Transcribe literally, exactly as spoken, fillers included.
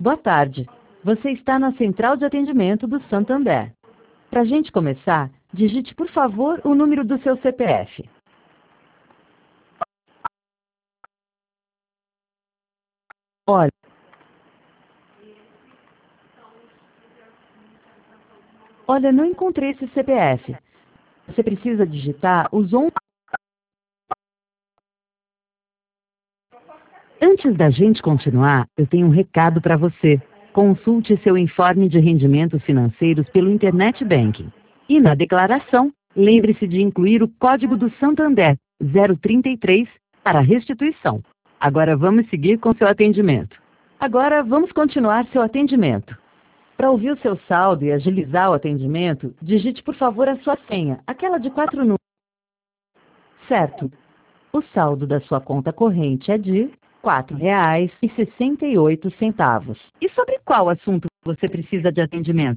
Boa tarde. Você está na central de atendimento do Santander. Para a gente começar, digite, por favor, o número do seu C P F. Olha, olha, não encontrei esse C P F. Você precisa digitar os onze. Antes da gente continuar, eu tenho um recado para você. Consulte seu informe de rendimentos financeiros pelo Internet Banking. E na declaração, lembre-se de incluir o código do Santander zero trinta e três para restituição. Agora vamos seguir com seu atendimento. Agora vamos continuar seu atendimento. Para ouvir o seu saldo e agilizar o atendimento, digite por favor a sua senha, aquela de quatro números. Certo. O saldo da sua conta corrente é de quatro reais e sessenta e oito centavos. E sobre qual assunto você precisa de atendimento?